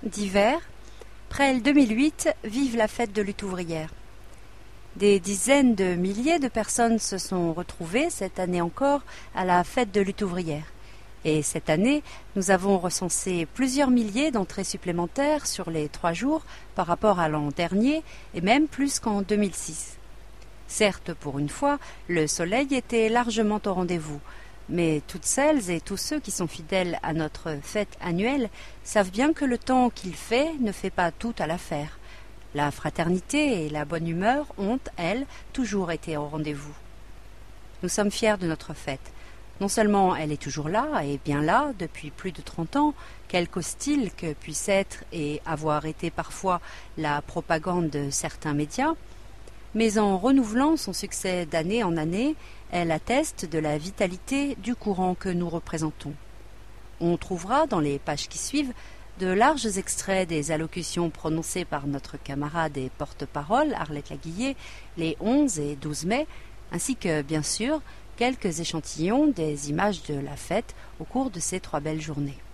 d'hiver, Presles 2008 vive la fête de lutte ouvrière. Des dizaines de milliers de personnes se sont retrouvées cette année encore à la fête de lutte ouvrière. Et cette année, nous avons recensé plusieurs milliers d'entrées supplémentaires sur les 3 jours par rapport à l'an dernier et même plus qu'en 2006. Certes, pour une fois, le soleil était largement au rendez-vous, mais toutes celles et tous ceux qui sont fidèles à notre fête annuelle savent bien que le temps qu'il fait ne fait pas tout à l'affaire. La fraternité et la bonne humeur ont, elles, toujours été au rendez-vous. Nous sommes fiers de notre fête. Non seulement elle est toujours là, et bien là, depuis plus de 30 ans, quelque hostile que puisse être et avoir été parfois la propagande de certains médias, mais en renouvelant son succès d'année en année, elle atteste de la vitalité du courant que nous représentons. On trouvera dans les pages qui suivent de larges extraits des allocutions prononcées par notre camarade et porte-parole Arlette Laguillet les 11 et 12 mai, ainsi que, bien sûr, quelques échantillons des images de la fête au cours de ces 3 belles journées.